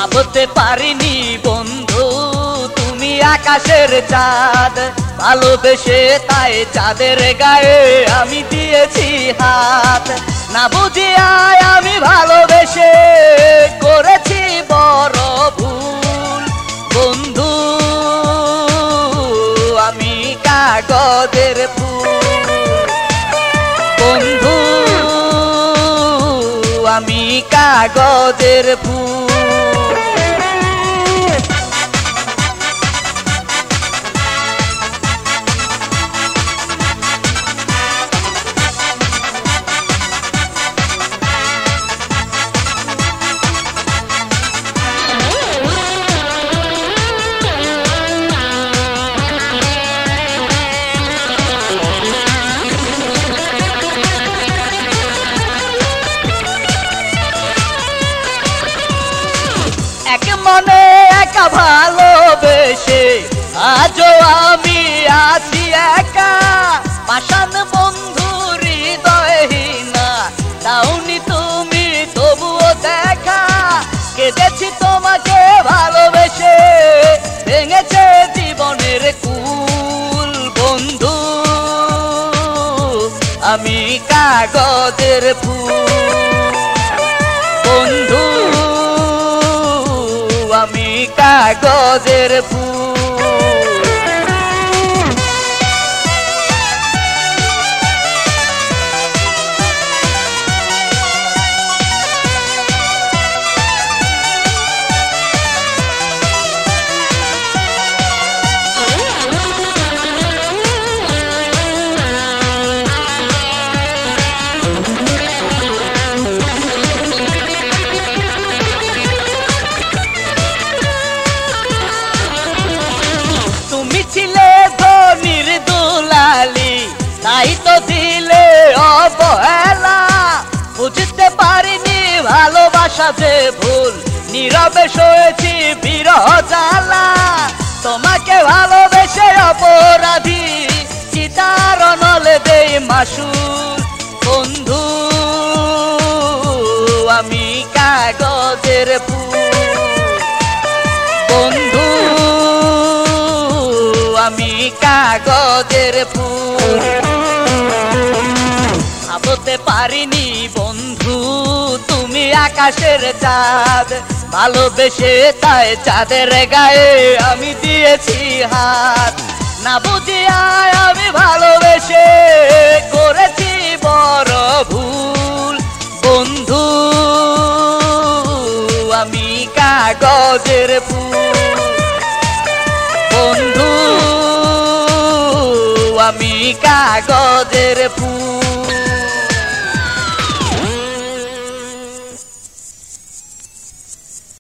ভাবতে পারিনি বন্ধু তুমি আকাশের চাঁদ, ভালোবেসে তাই চাঁদের গায়ে আমি দিয়েছি হাত। না বুঝিয়া আমি ভালোবেসে করেছি বড় ভুল বন্ধু, আমি কাগজের ফুল বন্ধু, আমি কাগজের ফুল। এক মনে একা ভালোবেসে আজও আমি আছি একা, পাষাণ বন্ধু হৃদয়হীনা দাওনি তুমি তবুও দেখা। কেঁদেছি তোমাকে ভালোবেসে, ভেঙেছে জীবনের কুল বন্ধু, আমি কাগজের ফুল বন্ধু, আমি কাগজের ফুল। তাই তো দিলে অবহেলা, বুঝতে পারিনি ভালোবাসা যে ভুল, নীরবে সয়েছি বিরহ জ্বালা। তোমাকে ভালোবেসে অপরাধী, চিতার নলে দেই মাসুল বন্ধু, আমি কাগজের ফুল বন্ধু, আমি কাগজের ফুল। ভাবতে পারিনি বন্ধু তুমি আকাশের চাঁদ, ভালোবেসে তাই চাঁদের গায়ে আমি দিয়েছি হাত। না বুঝিয়া আমি ভালোবেসে করেছি বড় ভুল বন্ধু, আমি কাগজের ফুল বন্ধু, আমি কাগজের ফুল।